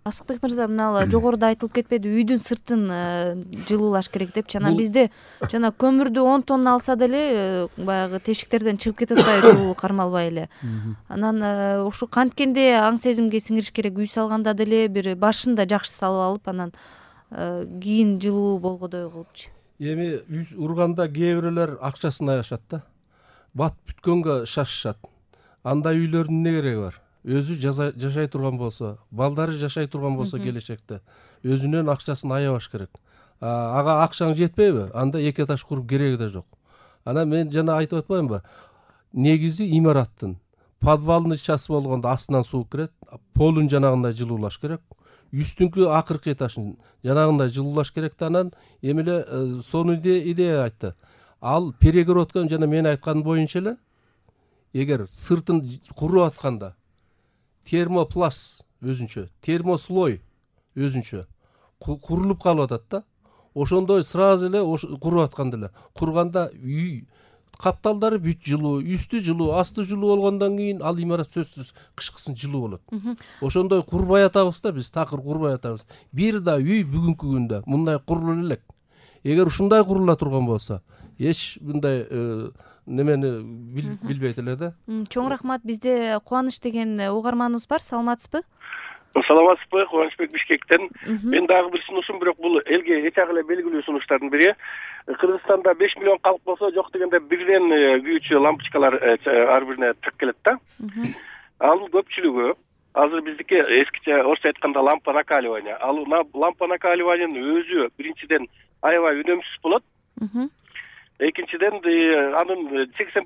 Асыкбек мырза, мына жогоруда айтылып кетпеди, үйдүн сыртын жылуулаш керек депчи. Анан бизде жана көмүрдү 10 тонна алса деле баягы тешиктерден чыгып кетип атпайбы жылуу кармалбай эле. Анан ушу канткенде аң сезимге сиңириш керек. Үй салганда деле бир башында жакшы салып алып, анан кийин жылуу болгодой кылыпчы. Эми үй урганда кээ бирөөлөр акчасын аябашат да. Бат бүткөнгө шашышат. Андай үйлөрдүн эмне кереги бар? Өзү жашай турган болсо, балдары жашай турган болсо келечекте өзүнүн акчасын аябаш керек. Ага акчаң жетпейби? Анда эки этаж куруп кереги да жок. Анан мен жана айтып атпаймынбы? Негизи имараттын подвалный час болгондо астынан суу кирет, полун жанагындай жылуулаш керек. Үстүңкү акыркы этажын жанагындай жылуулаш керек да. Анан эмеле сонун идея айтты. Ал перегородканы жана мен айтканым боюнча эле, эгер сыртын куруп атканда термопласт өзүнчө, термослой өзүнчө курулуп калып атат да. Ошондой сразу эле куруп атканда эле, курганда үй капталдары бүт жылуу, үстү жылуу, асты жылуу болгондон кийин ал имарат сөзсүз кышкысын жылуу болот. Ошондой курбай атабыз да, биз такыр курбай атабыз. Бир да үй бүгүнкү күндө мындай курулуп элек. Эгер ушундай курула турган болсо, эч мындай немени билбейт эле да. Чоң рахмат. Бизде Кубаныч деген угарманыбыз бар. Саламатсызбы? Саламатсызбы, Кубанычбек Бишкектен. Мен дагы бир сунушум, бирок бул элге эч ак эле белгилүү сунуштардын бири. Кыргызстанда 5 миллион калк болсо, жок дегенде бирден күйүүчү лампочкалар ар бирине тык келет да. Ал көпчүлүгү азыр биздики эскиче орусча айтканда лампа накаливания. Ал лампа накаливаниянын өзү биринчиден аябай үнөмсүз болот. Экинчиден анын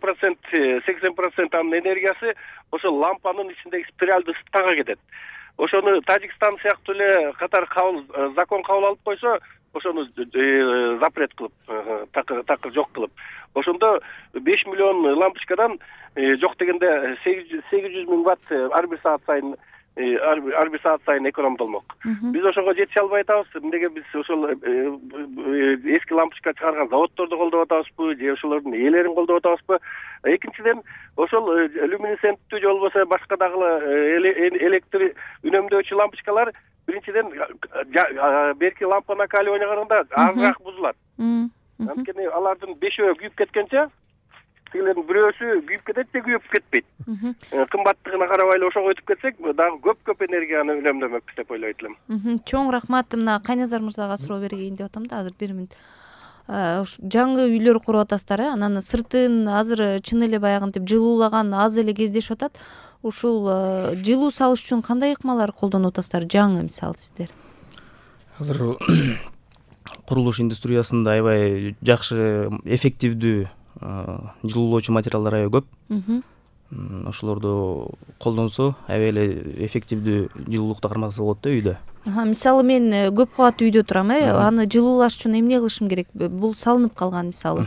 80% анын энергиясы ошол лампанын ичиндеги спиральдуу ысыткага кетет. Ошону Тажикстан сыяктуу эле катар закон кабыл алып койсо, ошону запрет кылып, такыр жок кылып. Ошондо 5 миллион лампочкадан жок дегенде 800 миң ватт ар бир саат сайын экономдолмок. Биз ошого жете албай атабыз. Эмнеге биз ошол эски лампочка чыгарган заводдорду колдоп атабызбы, же ошолордун ээлерин колдоп атабызбы? Экинчиден, ошол люминесценттүү же болбосо башка дагы электр үнөмдөөчү лампочкалар биринчиден берки лампа накаливания караганда азыраак бузулат. Анткени алардын 5-өө күйүп кеткенче тигилердин бирөөсү күйүп кетет же күйүп кетпейт. Кымбаттыгына карабай эле ошого өтүп кетсек, дагы көп энергияны үнөмдөмөкпүз деп ойлойт элем. Чоң рахмат. Мына Кайназар мырзага суроо бергейин деп атам да, азыр 1 мүнөт. Жаңы үйлөр куруп атасыздар, анан сыртын азыр чын эле баягынтип жылуулаган аз эле кездешип атат. Ушул жылуу салыш үчүн кандай ыкмалар колдонуп атасыздар, жаңы мисалы сиздер? Азыр курулуш индустриясында аябай жакшы, эффективдүү жылуулоочу материалдар аябай көп. Ошолорду колдонсо аябай эле эффективдүү жылуулукту кармаса болот да үйдө. Мисалы мен көп кабаттуу үйдө турам, аны жылуулаш үчүн эмне кылышым керек? Бул салынып калган мисалы.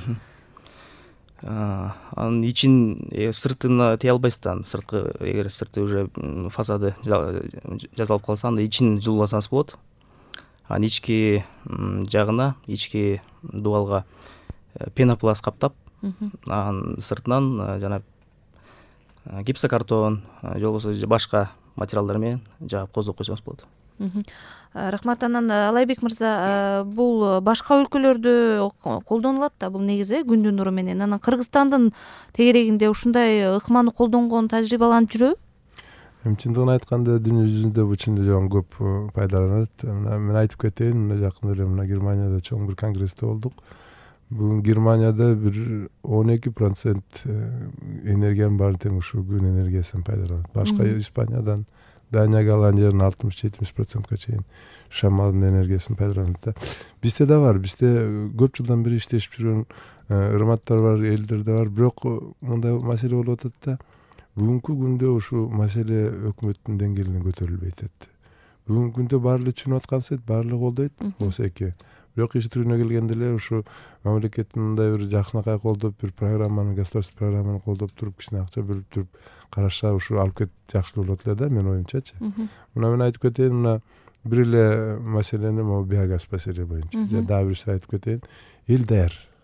Анын ичин сыртына тие албайсыз да. Сырткы, эгер сырты уже фасады жасалып калса, анда ичин жылууласаңыз болот. Анын ички жагына, ички дубалга пенопласт каптап, анын сыртынан жана гипсокартон же болбосо башка материалдар менен жаап коздоп койсоңуз болот. Рахмат. Анан Алайбек мырза, бул башка өлкөлөрдө колдонулат да бул негизи күндүн нуру менен. Анан Кыргызстандын тегерегинде ушундай ыкманы колдонгон тажрыйбаланып жүрөбү? Чындыгын айтканда дүйнө жүзүндө бул чын эле көп пайдаланат. Мен айтып кетейин, жакында эле Германияда чоң бир конгрессте болдук. Бүгүн Германияда бир 12% энергиянын баарын тең ушу күн энергиясын пайдаланат. Башка Испаниядан Дания, Голландиядан 60-70%га чейин шамалдын энергиясын пайдаланат да. Бизде да бар, бизде көп жылдан бери иштешип жүргөн ырматтар бар, элдер да бар. Бирок мындай маселе болуп атат да. Бүгүнкү күндө ушу маселе өкмөттүн деңгээлине көтөрүлбөй атат. Бүгүнкү күндө баары түшүнүп аткансет, баары колдойт, болсо эки. Бирок иш түрүнө келгенде эле ушу мамлекеттин мындай бир жакшынакай колдоп, бир программаны, государственный программаны колдоп туруп, кичине акча бөлүп туруп караша ушу алып кетип жакшы болот эле да, менин оюмчачы. Мына мен айтып кетейин, мына бир эле маселени, могу биогаз маселе боюнча. Дагы бирси айтып кетейин. Эл даяр.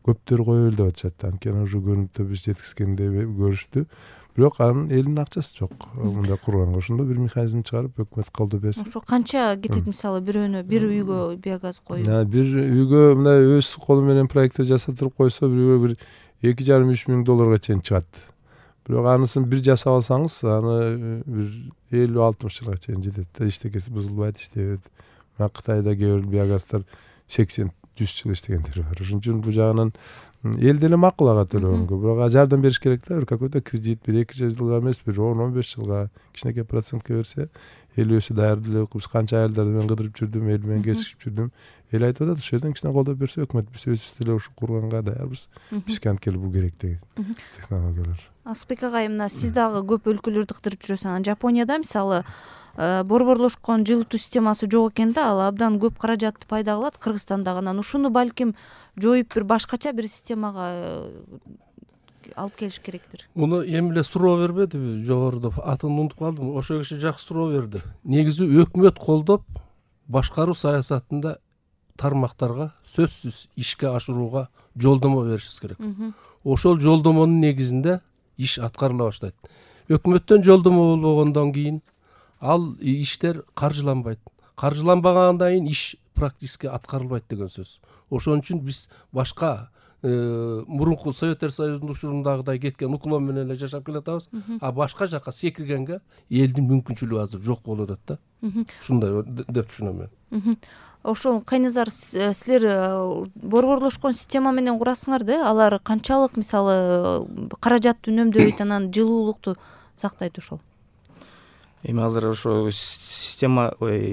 көптөр коелу деп атышат. Анткени уже көрүнүктө биз жеткизгендей көрүштү. Бирок анын элдин акчасы жок. Мындай курганга ошондо бир механизм чыгарып өкмөт колдоо берсе. Ошо канча кетет мисалы бирөөнө бир үйгө биогаз коюу? Бир үйгө мындай өз колу менен проекттер жасатып койсо бир 2,5-3 миң долларга чейин чыгат. Бирок анысын бир жасап алсаңыз, аны бир 50-60 жылга чейин жетет да, иштекеси бузулбайт, иштебейт. Мына Кытайда кээ бир биогаздар 80-100 жыл иштегендер бар. Ошон үчүн бул жагынан эл деле макул ага төлөгөнгө. Бирок жардам бериш керек да, бир какой-то кредит, бир 2 жылга эмес, бир 10-15 жылга кичинекей процентке берсе, эл өзү даярдылык, биз канча айылдарды мен кыдырып жүрдүм, эл менен кесип жүрдүм. Эл айтып атат, ошол жерден кичине колдоо берсе, өкмөт биз өзүбүз деле ушу курганга даярбыз. Бизге анткени бул керек деген технологиялар. Асылбек агай, мына сиз дагы көп өлкөлөрдү кыдырып жүрөсүз. Анан Жапонияда мисалы борборлошкон жылытуу системасы жок экен да, ал абдан көп каражатты пайда кылат. Кыргызстандагы анан ушуну балким жоюп бир башкача бир системага алып келиш керектир. Муну эми эле суроо бербедиби? Жогоруда атын унутуп калдым. Ошол киши жакшы суроо берди. Негизи өкмөт колдоп башкаруу саясатында тармактарга сөзсүз ишке ашырууга жолдомо беришибиз керек. Ошол жолдомонун негизинде иш аткарыла баштайт. Өкмөттөн жолдомо болбогондон кийин ал иштер каржыланбайт. Каржыланбагандан кийин иш практически аткарылбайт деген сөз. Ошон үчүн биз башка мурунку Советтер Союзунун учурундагыдай кеткен уклон менен эле жашап келатабыз. А башка жака секиргенге элдин мүмкүнчүлүгү азыр жок болуп атат да. Ушундай деп түшүнөм мен. Ошол Кайназар, силер борборлошкон система менен курасыңар да, алар канчалык мисалы каражатты үнөмдөйт, анан жылуулукту сактайт ошол? Эми азыр ошо система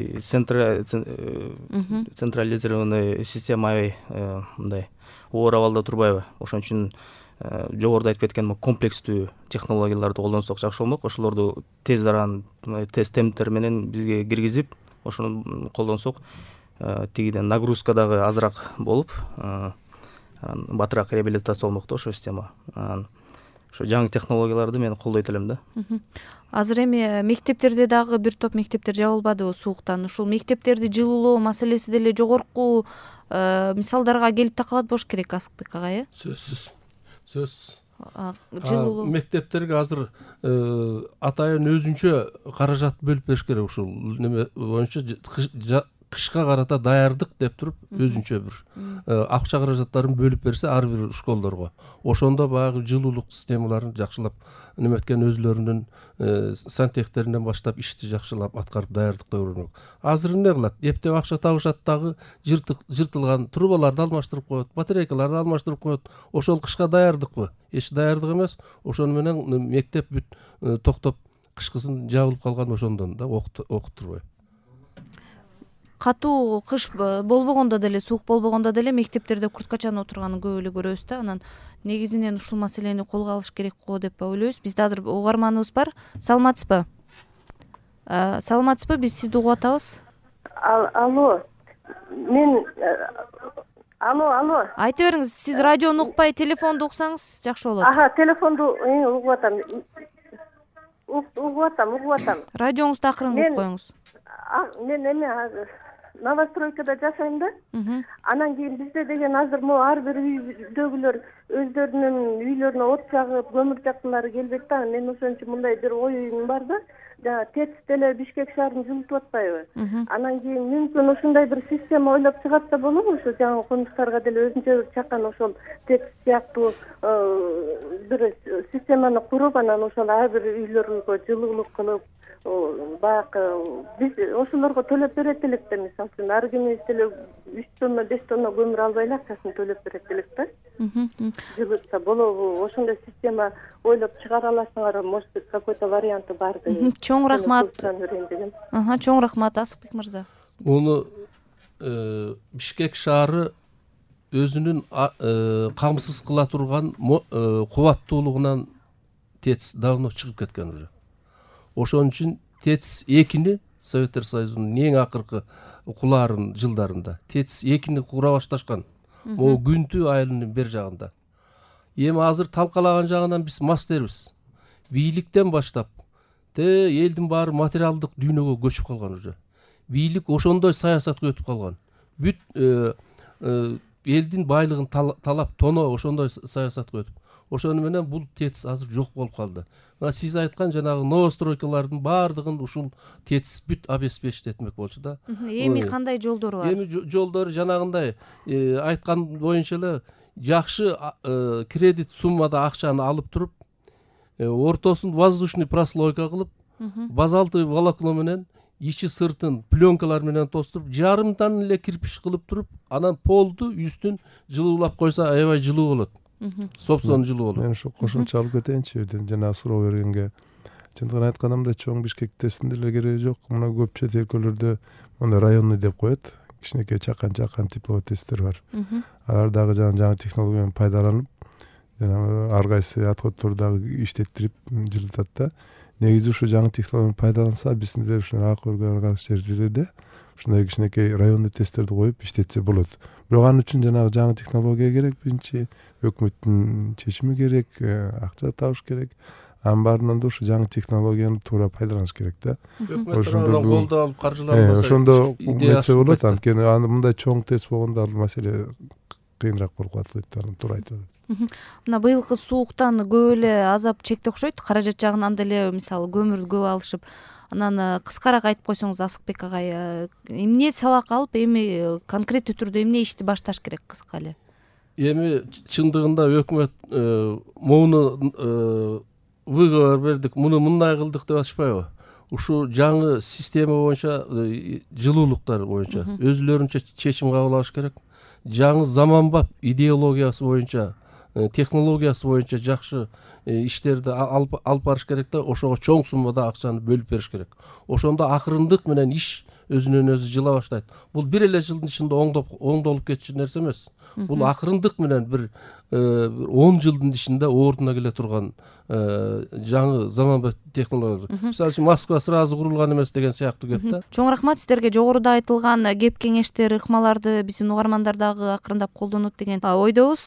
централизированный система мындай оор абалда турбайбы. Ошон үчүн жогоруда айтып кеткен комплекстүү технологияларды колдонсок жакшы болмок. Ошолорду тез аран тест темптер менен бизге киргизип, ошону колдонсок тигиден нагрузка дагы азыраак болуп, батыраак реабилитация болмок да ошо система. Ошо жаңы технологияларды мен колдойт элем да. Азыр эми мектептерде дагы бир топ мектептер жабылбадыбы сууктан. Ушул мектептерди жылуулоо маселеси деле жогорку мисалдарга келип такалат болуш керек, Асылбек агай. Сөзсүз. Жылуулоо мектептерге азыр атайын өзүнчө каражат бөлүп бериш керек. Ушул неме боюнча кышка карата даярдык деп туруп өзүнчө бир акча каражаттарын бөлүп берсе ар бир школдорго, ошондо баягы жылуулук системаларын жакшылап неметкен өзлөрүнүн сантехтеринен баштап ишти жакшылап аткарып даярдыкта көрүнөк. Азыр эмне кылат? Эптеп акча табышат дагы жыртылган трубаларды алмаштырып коет, батарейкаларды алмаштырып коет. Ошол кышка даярдыкпы? Эч даярдык эмес. Ошону менен мектеп бүт токтоп кышкысын жабылып калган ошондон да окуттурбай. Катуу кыш болбогондо деле, суук болбогондо деле мектептерде курткачаны отурганын көп эле көрөбүз да. Анан негизинен ушул маселени колго алыш керек го деп ойлойбуз. Бизде азыр угарманыбыз бар. Саламатсызбы? Биз сизди угуп атабыз. Алло. Мен Алло. Айта бериңиз, сиз радиону укпай, телефонду уксаңыз жакшы болот. Телефонду угуп атам. Угуп атам. Радионузду акырын коюңуз. Мен новостройкада жашайм да. Анан кийин бизде деген азыр ар бир үйдөгүлөр өздөрүнүн үйлөрүнө от жагып, көмүр жактылары келбейт да. Мен ошон үчүн мындай бир оюм бар да. Жана ТЭЦ деле Бишкек шаарын жылытып атпайбы? Анан кийин мүмкүн ушундай бир система ойлоп чыгатса болобу? Ошо жаңы конуштарга деле өзүнчө чакан ошол ТЭЦ сыяктуу бир системаны куруп, анан ошол ар бир үйлөргө жылуулук кылып, баягы биз ошолорго төлөп берет элек да, мисалы үчүн ар күнү деле 3 тонна 5 тонна көмүр албай эле акчасын төлөп берет элек да. Жылытса болобу? Ошондой система ойлоп чыгара аласыңар, может какой-то варианты бар деп. Чоң рахмат. Чоң рахмат, Асылбек мырза. Муну Бишкек шаары өзүнүн камсыз кыла турган кубаттуулугунан ТЭЦ давно чыгып кеткен уже. Ошон үчүн ТЭЦ 2-ни Советтер Союзунун эң акыркы кулаарын жылдарында ТЭЦ 2-ни кура башташкан. Могу Күнтү айылынын бер жагында. Эми азыр талкалаган жагынан биз мастербиз. Бийликтен баштап элдин баары материалдык дүйнөгө көчүп калган уже. Бийлик ошондой саясатка өтүп калган. Бүт элдин байлыгын талап тоноо ошондой саясатка өтүп ошону менен бул тетис азыр жок болуп калды. Мына сиз айткан жанагы новостройкалардын баардыгын ушул тетис бүт обеспечить этмек болчу да. Эми кандай жолдору бар? Эми жолдору жанагындай айткан боюнча эле жакшы кредит суммада акчаны алып туруп, ортосун воздушный прослойка кылып, базальтовый волокно менен ичи сыртын пленкалар менен тостуруп, жарымдан эле кирпич кылып туруп, анан полду үстүн жылуулап койсо аябай жылуу болот. Собственно жылуу болот. Мен ушу кошумча алып кетейинчи жерден жана суроо бергенге. Чындыгын айтканымда чоң Бишкектесинде эле кереги жок. Мына көп чет өлкөлөрдө мына районный деп коет. Кичинекей чакан тепловой тесттер бар. Алар дагы жаңы технологияны пайдаланып, жана ар кайсы отходторду дагы иштеттирип жылытат да. Негизи ушу жаңы технологияны пайдаланса, биздин деле ушу ак өргө жерлерде ушундай кичинекей районный тесттерди коюп иштетсе болот. Бирок анын үчүн жанагы жаңы технология керек, биринчи өкмөттүн чечими керек, акча табыш керек. Анын баарынан да ушу жаңы технологияны туура пайдаланыш керек да. Ошондо колдоо алып каржыланбаса ошондо нерсе болот. Анткени аны мындай чоң тест болгондо ал маселе кыйыныраак болуп калат дейт, аны туура айтып атат. Мына быйылкы сууктан көп эле азап чекти окшойт. Каражат жагынан деле мисалы көмүрдү көп алышып, анан кыскараак айтып койсоңуз Асыкбек агай, эмне сабак алып, эми конкреттүү түрдө эмне ишти башташ керек кыска эле? Эми чындыгында өкмөт муну выговор бердик, муну мындай кылдык деп атышпайбы? Ушу жаңы система боюнча, жылуулуктар боюнча өзүлөрүнчө чечим кабыл алыш керек. Жаңы заманбап идеологиясы боюнча, технологиясы боюнча жакшы иштерди алып барыш керек да, ошого чоң суммада акчаны бөлүп бериш керек. Ошондо акырындык менен иш өзүнөн өзү жыла баштайт. Бул бир эле жылдын ичинде оңдолуп кетчү нерсе эмес. Бул акырындык менен бир 10 жылдын ичинде ордуна келе турган жаңы заманбап технология. Мисалы үчүн Москва сразу курулган эмес деген сыяктуу кеп да. Чоң рахмат сиздерге. Жогоруда айтылган кеп кеңештер, ыкмаларды биздин угармандар дагы акырындап колдонот деген ойдобуз.